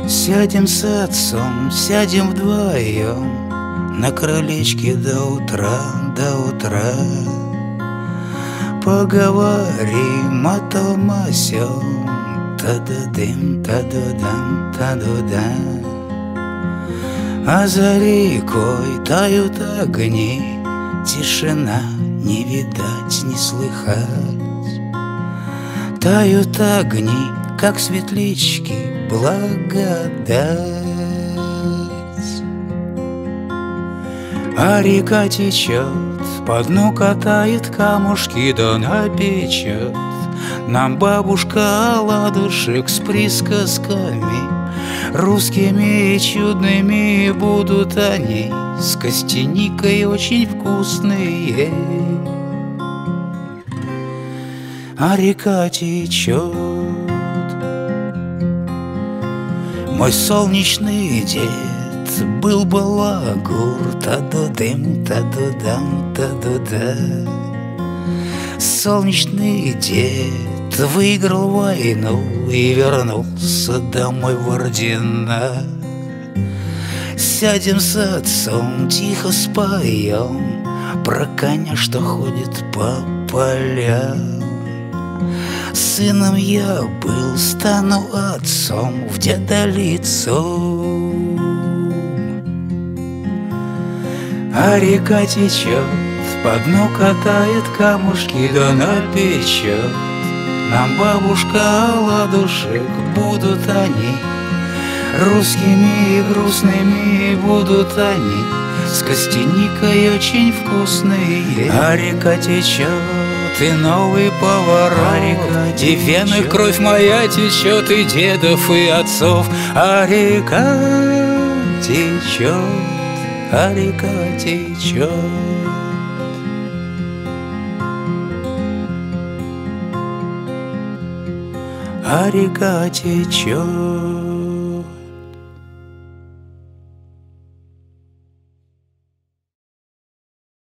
Сядем с отцом, сядем вдвоем на крылечке до утра, до утра. Поговорим о том о сём, та-да-дым, та-да-дам, та-да-дам. А за рекой тают огни, тишина, не видать, не слыхать. Тают огни, как светлячки, благодать. А река течет, по дну катает камушки, да напечет нам бабушка оладушек с присказками. Русскими и чудными будут они, с костяникой очень вкусные. А река течет. Мой солнечный дед был балагур, та-да-дым, та-да-дам, та-да-да. Солнечный дед выиграл войну и вернулся домой в ордена. Сядем с отцом, тихо споем про коня, что ходит по полям. Сыном я был, стану отцом в деда лицом. А река течет, по дну катает камушки, да напечет нам бабушка оладушек. Будут они русскими и грустными, будут они с костяникой очень вкусные. А река течет, и новый поворот, и вены кровь моя течет, и дедов, и отцов. А река течет, а река течет. А река течет.